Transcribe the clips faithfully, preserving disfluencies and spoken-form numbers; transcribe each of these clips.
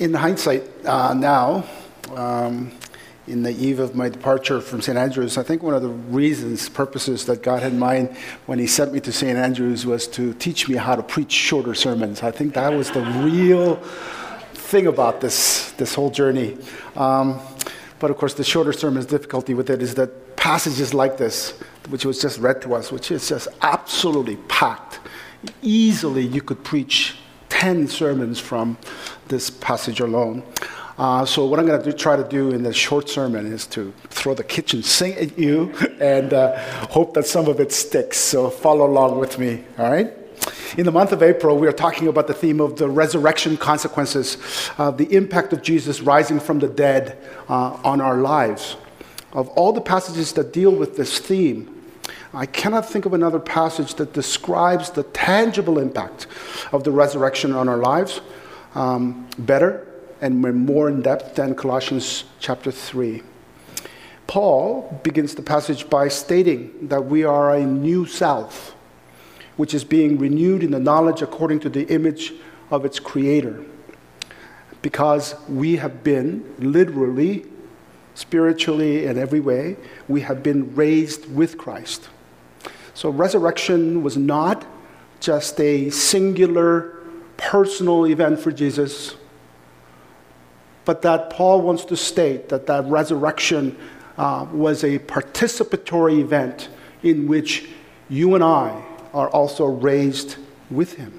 in hindsight, uh, now, um, in the eve of my departure from Saint Andrews, I think one of the reasons, purposes that God had in mind when he sent me to Saint Andrews was to teach me how to preach shorter sermons. I think that was the real thing about this, this whole journey. Um, but of course, the shorter sermon's difficulty with it is that passages like this, which was just read to us, which is just absolutely packed, easily you could preach ten sermons from this passage alone. Uh, so what I'm going to try to do in this short sermon is to throw the kitchen sink at you and uh, hope that some of it sticks. So follow along with me, all right? In the month of April, we are talking about the theme of the resurrection consequences, uh, the impact of Jesus rising from the dead uh, on our lives. Of all the passages that deal with this theme, I cannot think of another passage that describes the tangible impact of the resurrection on our lives um, better and more in depth than Colossians chapter three. Paul begins the passage by stating that we are a new self, which is being renewed in the knowledge according to the image of its creator. Because we have been literally, spiritually, in every way, we have been raised with Christ. So resurrection was not just a singular, personal event for Jesus, but that Paul wants to state that that resurrection uh, was a participatory event in which you and I are also raised with him.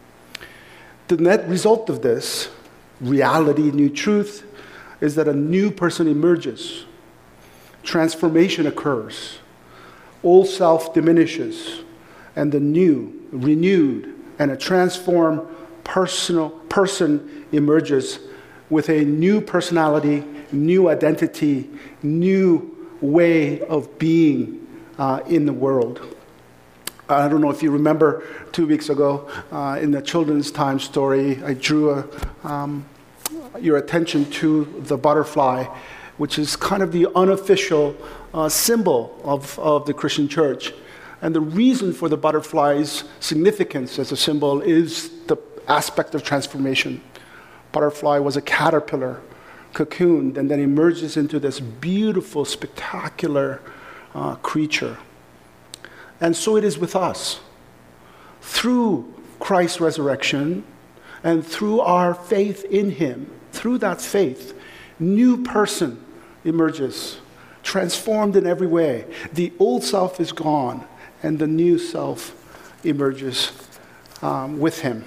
The net result of this, reality, new truth, is that a new person emerges. Transformation occurs. Old self diminishes, and the new, renewed, and a transformed personal person emerges with a new personality, new identity, new way of being uh, in the world. I don't know if you remember two weeks ago uh, in the children's time story, I drew a, um, your attention to the butterfly, which is kind of the unofficial uh, symbol of, of the Christian church. And the reason for the butterfly's significance as a symbol is the aspect of transformation. Butterfly was a caterpillar, cocooned, and then emerges into this beautiful, spectacular uh, creature. And so it is with us. Through Christ's resurrection and through our faith in him, through that faith, new person emerges, transformed in every way. The old self is gone, and the new self emerges um, with him.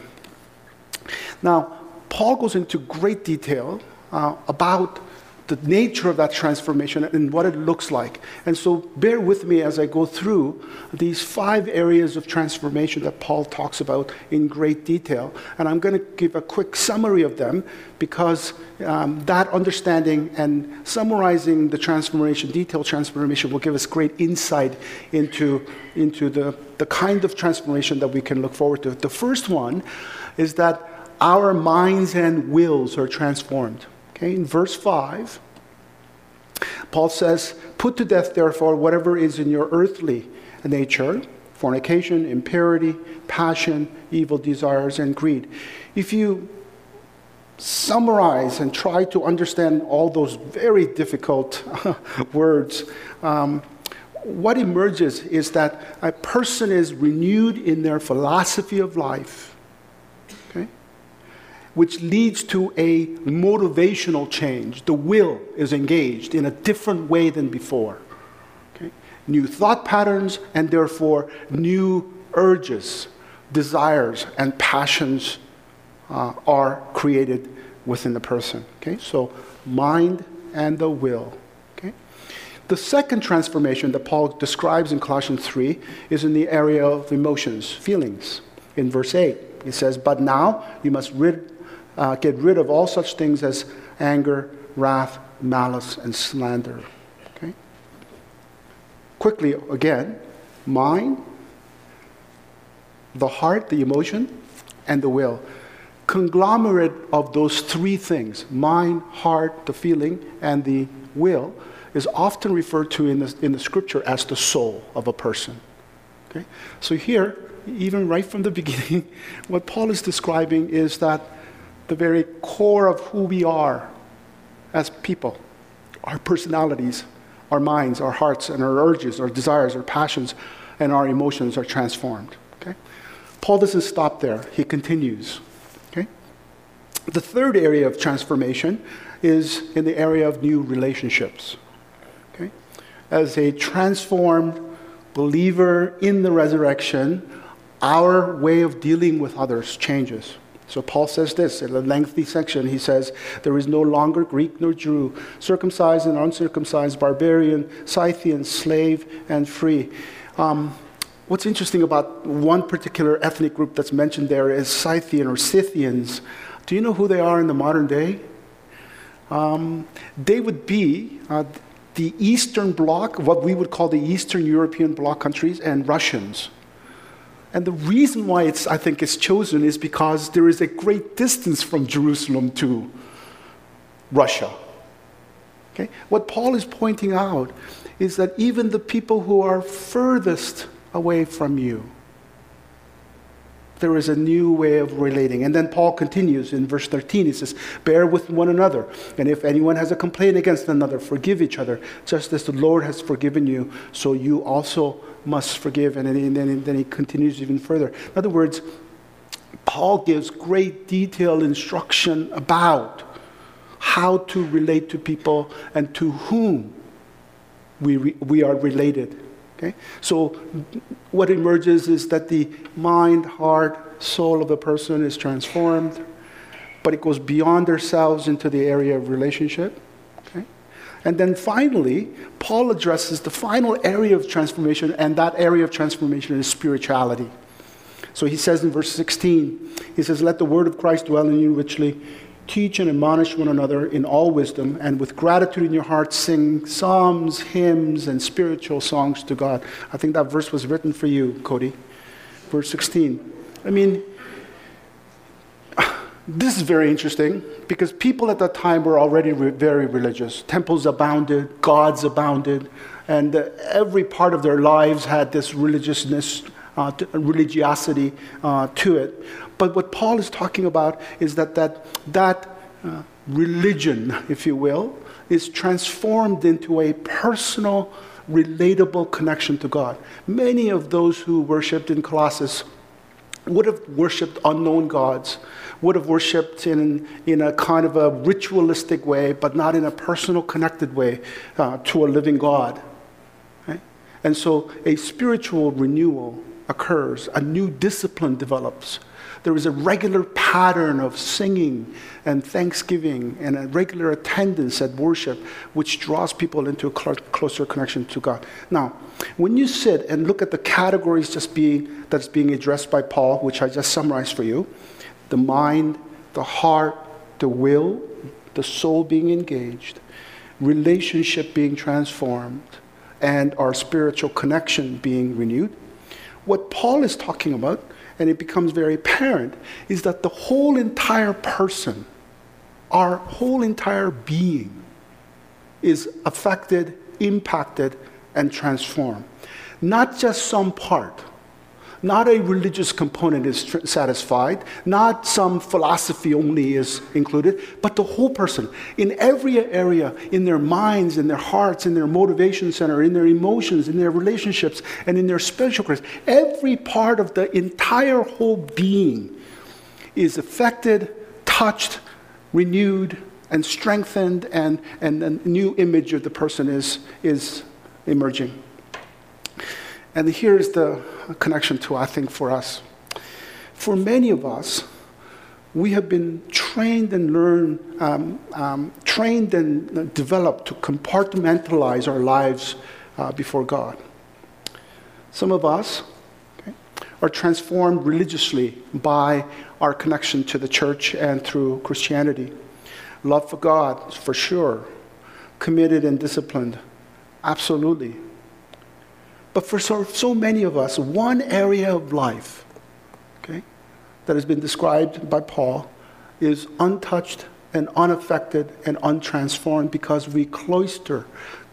Now, Paul goes into great detail uh, about the nature of that transformation and what it looks like. And so bear with me as I go through these five areas of transformation that Paul talks about in great detail. And I'm going to give a quick summary of them because um, that understanding and summarizing the transformation, detailed transformation, will give us great insight into, into the, the kind of transformation that we can look forward to. The first one is that our minds and wills are transformed. Okay, in verse five, Paul says, "Put to death, therefore, whatever is in your earthly nature, fornication, impurity, passion, evil desires, and greed." If you summarize and try to understand all those very difficult words, um, what emerges is that a person is renewed in their philosophy of life, which leads to a motivational change. The will is engaged in a different way than before. Okay? New thought patterns, and therefore new urges, desires, and passions uh, are created within the person. Okay? So mind and the will. Okay? The second transformation that Paul describes in Colossians three is in the area of emotions, feelings. In verse eight, he says, "But now you must rid Uh, get rid of all such things as anger, wrath, malice, and slander." Okay? Quickly, again, mind, the heart, the emotion, and the will. Conglomerate of those three things, mind, heart, the feeling, and the will, is often referred to in the, in the scripture as the soul of a person. Okay? So here, even right from the beginning, what Paul is describing is that the very core of who we are as people, our personalities, our minds, our hearts, and our urges, our desires, our passions, and our emotions are transformed. Okay? Paul doesn't stop there. He continues. Okay? The third area of transformation is in the area of new relationships. Okay? As a transformed believer in the resurrection, our way of dealing with others changes. So Paul says this in a lengthy section. He says, there is no longer Greek nor Jew, circumcised and uncircumcised, barbarian, Scythian, slave, and free. Um, what's interesting about one particular ethnic group that's mentioned there is Scythian or Scythians. Do you know who they are in the modern day? Um, they would be uh, the Eastern Bloc, what we would call the Eastern European Bloc countries, and Russians. And the reason why it's, I think it's chosen is because there is a great distance from Jerusalem to Russia. Okay? What Paul is pointing out is that even the people who are furthest away from you, there is a new way of relating. And then Paul continues in verse thirteen. He says, bear with one another. And if anyone has a complaint against another, forgive each other. Just as the Lord has forgiven you, so you also must forgive. And then, and then he continues even further. In other words, Paul gives great detailed instruction about how to relate to people and to whom we, re, we are related. Okay? So what emerges is that the mind, heart, soul of the person is transformed, but it goes beyond ourselves into the area of relationship. Okay? And then finally, Paul addresses the final area of transformation, and that area of transformation is spirituality. So he says in verse sixteen, he says, let the word of Christ dwell in you richly. Teach and admonish one another in all wisdom, and with gratitude in your hearts sing psalms, hymns, and spiritual songs to God. I think that verse was written for you, Cody. Verse sixteen. I mean, this is very interesting because people at that time were already re- very religious. Temples abounded, gods abounded, and uh, every part of their lives had this religiousness, uh, to, religiosity uh, to it. But what Paul is talking about is that that, that uh, religion, if you will, is transformed into a personal, relatable connection to God. Many of those who worshipped in Colossus would have worshipped unknown gods, would have worshipped in, in a kind of a ritualistic way, but not in a personal, connected way uh, to a living God. Right? And so a spiritual renewal occurs, a new discipline develops. There is a regular pattern of singing and thanksgiving and a regular attendance at worship, which draws people into a cl- closer connection to God. Now, when you sit and look at the categories just being, that's being addressed by Paul, which I just summarized for you, the mind, the heart, the will, the soul being engaged, relationship being transformed, and our spiritual connection being renewed, what Paul is talking about, and it becomes very apparent, is that the whole entire person, our whole entire being, is affected, impacted, and transformed. Not just some part. Not a religious component is tr- satisfied. Not some philosophy only is included, but the whole person. In every area, in their minds, in their hearts, in their motivation center, in their emotions, in their relationships, and in their spiritual grace, every part of the entire whole being is affected, touched, renewed, and strengthened, and, and a new image of the person is, is emerging. And here's the connection to, I think, for us. For many of us, we have been trained and learned, um, um, trained and developed to compartmentalize our lives uh, before God. Some of us okay, are transformed religiously by our connection to the church and through Christianity. Love for God, for sure. Committed and disciplined, absolutely. But for so, so many of us, one area of life, okay, that has been described by Paul is untouched and unaffected and untransformed because we cloister,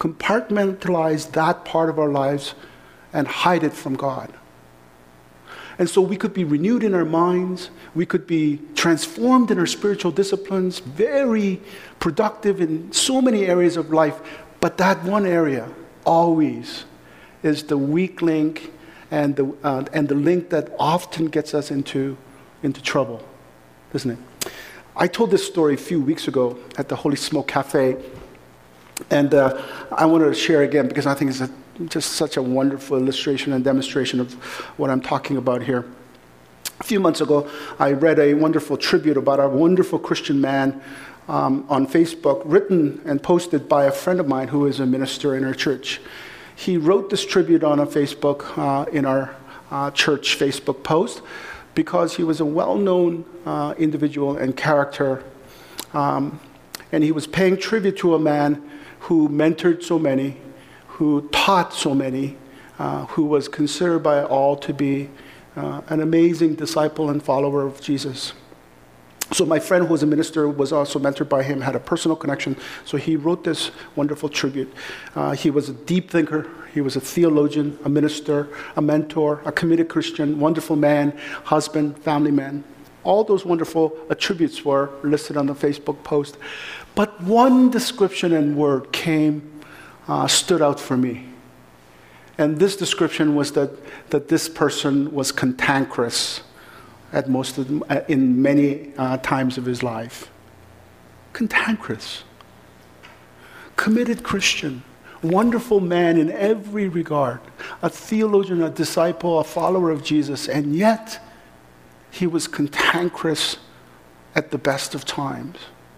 compartmentalize that part of our lives and hide it from God. And so we could be renewed in our minds. We could be transformed in our spiritual disciplines, very productive in so many areas of life. But that one area always is the weak link and the, uh, and the link that often gets us into, into trouble, doesn't it? I told this story a few weeks ago at the Holy Smoke Cafe. And uh, I want to share again because I think it's a, just such a wonderful illustration and demonstration of what I'm talking about here. A few months ago, I read a wonderful tribute about a wonderful Christian man um, on Facebook, written and posted by a friend of mine who is a minister in our church. He wrote this tribute on a Facebook, uh, in our uh, church Facebook post, because he was a well-known uh, individual and character, um, and he was paying tribute to a man who mentored so many, who taught so many, uh, who was considered by all to be uh, an amazing disciple and follower of Jesus. So my friend who was a minister was also mentored by him, had a personal connection, so he wrote this wonderful tribute. Uh, he was a deep thinker, he was a theologian, a minister, a mentor, a committed Christian, wonderful man, husband, family man. All those wonderful attributes were listed on the Facebook post. But one description and word came, uh, stood out for me. And this description was that, that this person was cantankerous at most of them, uh, in many uh, times of his life. Cantankerous. Committed Christian. Wonderful man in every regard. A theologian, a disciple, a follower of Jesus. And yet, he was cantankerous at the best of times.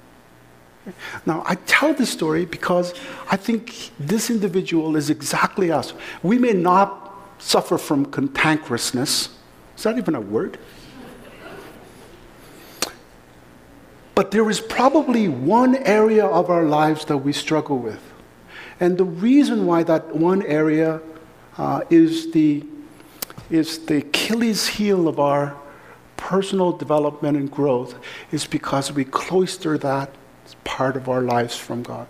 Now, I tell this story because I think this individual is exactly us. We may not suffer from cantankerousness. Is that even a word? But there is probably one area of our lives that we struggle with. And the reason why that one area uh, is the is the Achilles heel of our personal development and growth is because we cloister that part of our lives from God.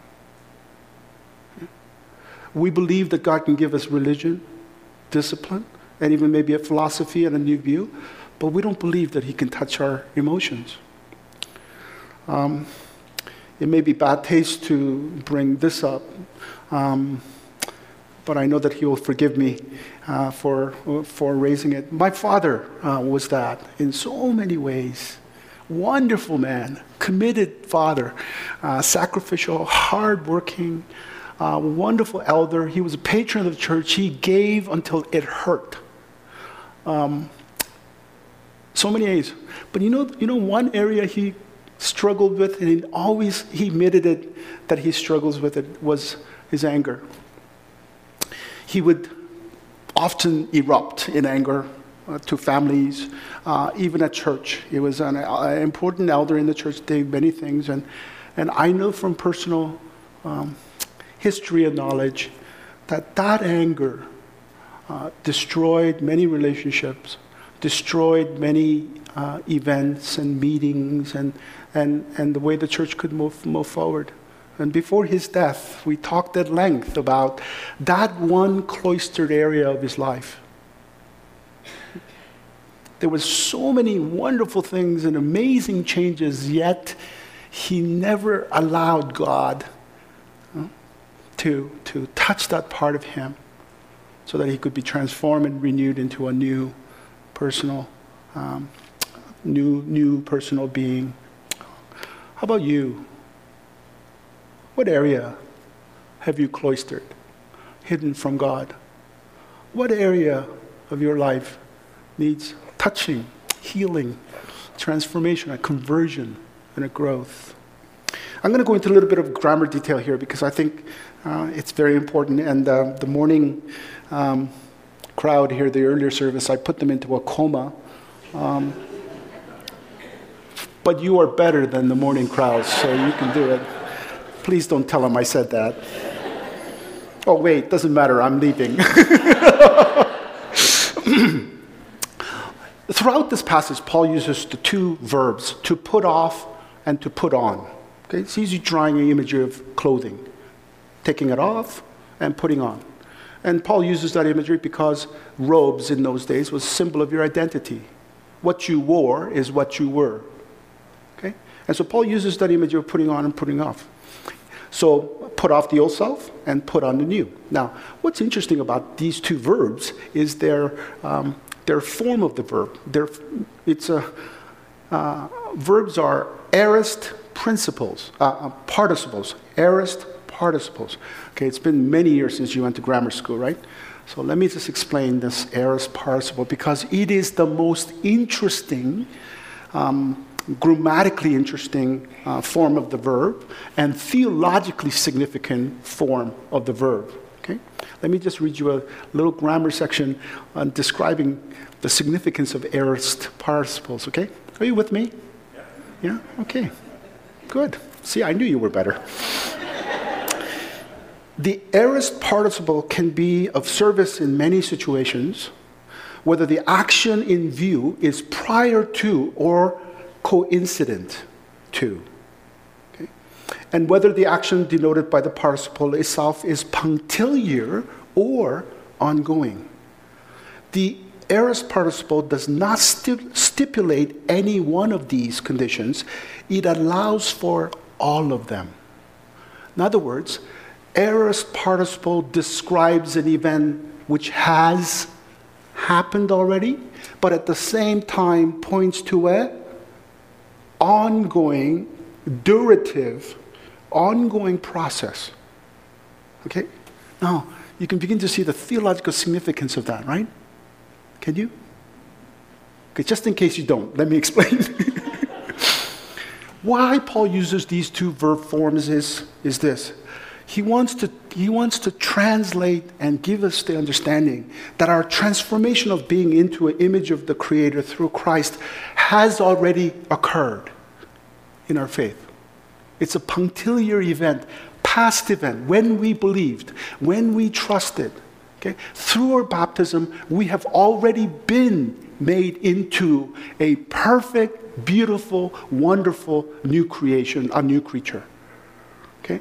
We believe that God can give us religion, discipline, and even maybe a philosophy and a new view, but we don't believe that he can touch our emotions. Um, it may be bad taste to bring this up, um, but I know that he will forgive me uh, for, for raising it. My father uh, was that in so many ways. Wonderful man, committed father, uh, sacrificial, hardworking, uh, wonderful elder. He was a patron of the church. He gave until it hurt. Um, so many ways. But you know, you know one area he struggled with, and he always he admitted it that he struggles with it, was his anger. He would often erupt in anger uh, to families, uh, even at church. He was an, an important elder in the church, did many things, and and I know from personal um, history and knowledge that that anger uh, destroyed many relationships, destroyed many uh, events and meetings, and and and the way the church could move move forward. And before his death, we talked at length about that one cloistered area of his life. There was so many wonderful things and amazing changes, yet he never allowed God uh, to, to touch that part of him so that he could be transformed and renewed into a new personal, um, new, new personal being. How about you? What area have you cloistered, hidden from God? What area of your life needs touching, healing, transformation, a conversion, and a growth? I'm going to go into a little bit of grammar detail here because I think uh, it's very important. And uh, the morning um, crowd here, the earlier service, I put them into a coma. Um, but you are better than the morning crowd, so you can do it. Please don't tell him I said that. Oh, wait, doesn't matter, I'm leaving. Throughout this passage, Paul uses the two verbs, to put off and to put on. Okay, it's easy drawing an imagery of clothing, taking it off and putting on. And Paul uses that imagery because robes in those days was a symbol of your identity. What you wore is what you were. Okay? And so Paul uses that imagery of putting on and putting off. So put off the old self and put on the new. Now, what's interesting about these two verbs is their, um, their form of the verb. They're, it's a, uh, verbs are aorist principles, uh, uh, participles, aorist participles. Okay, it's been many years since you went to grammar school, right? So let me just explain this aorist participle because it is the most interesting, um, grammatically interesting uh, form of the verb and theologically significant form of the verb. Okay, let me just read you a little grammar section on describing the significance of aorist participles. Okay, are you with me? Yeah. Yeah. Okay. Good. See, I knew you were better. The aorist participle can be of service in many situations, whether the action in view is prior to or coincident to. Okay? And whether the action denoted by the participle itself is punctiliar or ongoing. The aorist participle does not sti- stipulate any one of these conditions. It allows for all of them. In other words, aorist participle describes an event which has happened already, but at the same time points to a ongoing, durative, ongoing process. Okay? Now, you can begin to see the theological significance of that, right? Can you? Okay, just in case you don't, let me explain. Why Paul uses these two verb forms is, is this. He wants to, he wants to translate and give us the understanding that our transformation of being into an image of the Creator through Christ has already occurred in our faith. It's a punctiliar event, past event, when we believed, when we trusted. Okay? Through our baptism, we have already been made into a perfect, beautiful, wonderful new creation, a new creature. Okay?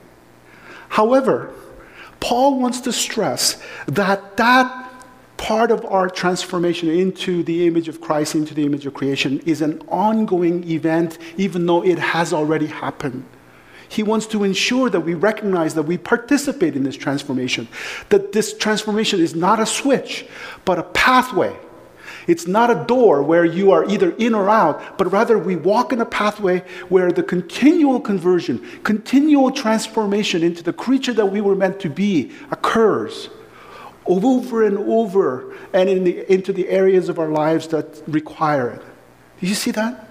However, Paul wants to stress that that part of our transformation into the image of Christ, into the image of creation, is an ongoing event, even though it has already happened. He wants to ensure that we recognize that we participate in this transformation, that this transformation is not a switch, but a pathway. It's not a door where you are either in or out, but rather we walk in a pathway where the continual conversion, continual transformation into the creature that we were meant to be occurs over and over and in the, into the areas of our lives that require it. Do you see that?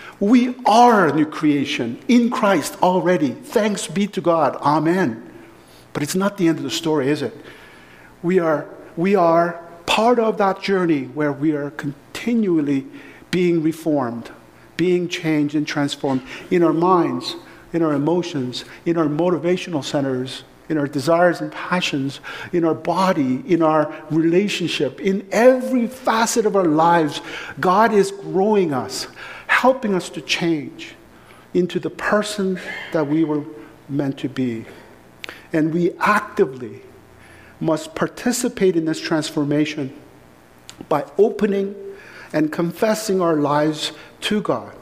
We are a new creation in Christ already. Thanks be to God. Amen. But it's not the end of the story, is it? We are, we are part of that journey where we are continually being reformed, being changed and transformed in our minds, in our emotions, in our motivational centers, in our desires and passions, in our body, in our relationship, in every facet of our lives. God is growing us, helping us to change into the person that we were meant to be. And we actively must participate in this transformation by opening and confessing our lives to God,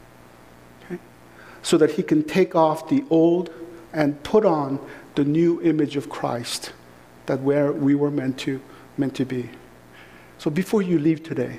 okay? So that He can take off the old and put on the new image of Christ that where we were meant to, meant to be. So before you leave today,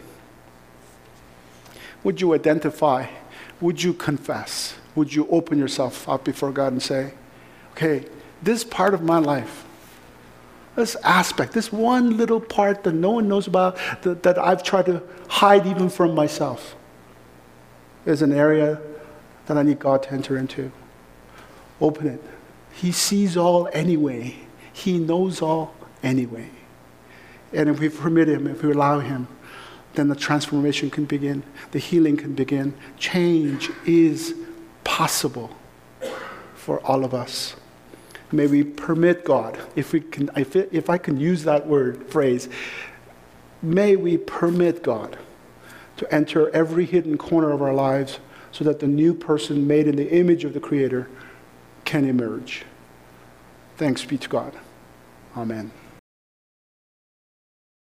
would you identify, would you confess, would you open yourself up before God and say, okay, this part of my life, this aspect, this one little part that no one knows about, that, that I've tried to hide even from myself, is an area that I need God to enter into. Open it. He sees all anyway. He knows all anyway. And if we permit Him, if we allow Him, then the transformation can begin. The healing can begin. Change is possible for all of us. May we permit God, if we can, if, it, if I can use that word, phrase, may we permit God to enter every hidden corner of our lives so that the new person made in the image of the Creator can emerge. Thanks be to God. Amen.